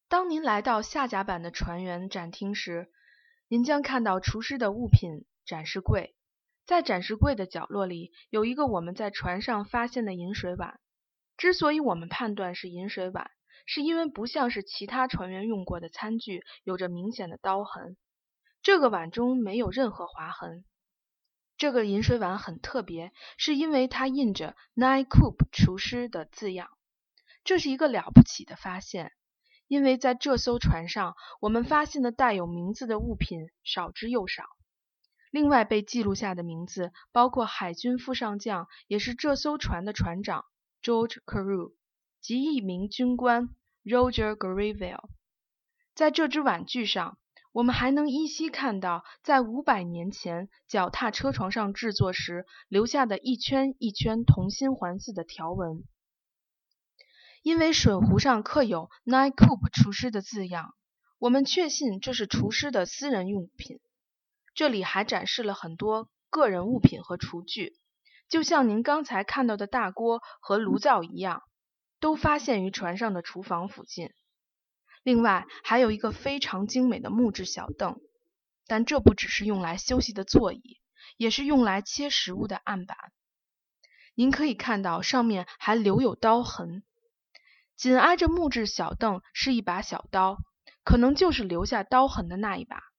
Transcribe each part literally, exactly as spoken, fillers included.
当您来到下甲板的船员展厅时，您将看到厨师的物品展示柜。在展示柜的角落里有一个我们在船上发现的饮水碗。之所以我们判断是饮水碗，是因为不像是其他船员用过的餐具有着明显的刀痕，这个碗中没有任何划痕。这个饮水碗很特别，是因为它印着 Nine Coop 厨师的字样。这是一个了不起的发现，因为在这艘船上，我们发现的带有名字的物品少之又少。另外被记录下的名字包括海军副上将，也是这艘船的船长 George Carew 及一名军官 Roger Greville。在这只碗具上，我们还能依稀看到在五百年前脚踏车床上制作时留下的一圈一圈同心环似的条纹。因为水壶上刻有 Nine Coop 厨师的字样，我们确信这是厨师的私人用品。这里还展示了很多个人物品和厨具，就像您刚才看到的大锅和炉灶一样，都发现于船上的厨房附近。另外还有一个非常精美的木质小凳，但这不只是用来休息的座椅，也是用来切食物的案板。您可以看到上面还留有刀痕。紧挨着木质小凳是一把小刀，可能就是留下刀痕的那一把。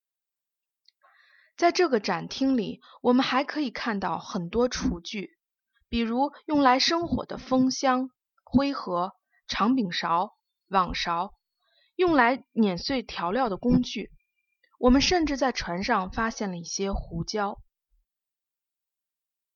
在这个展厅里，我们还可以看到很多厨具，比如用来生火的风箱、灰盒、长柄勺、网勺，用来碾碎调料的工具。我们甚至在船上发现了一些胡椒。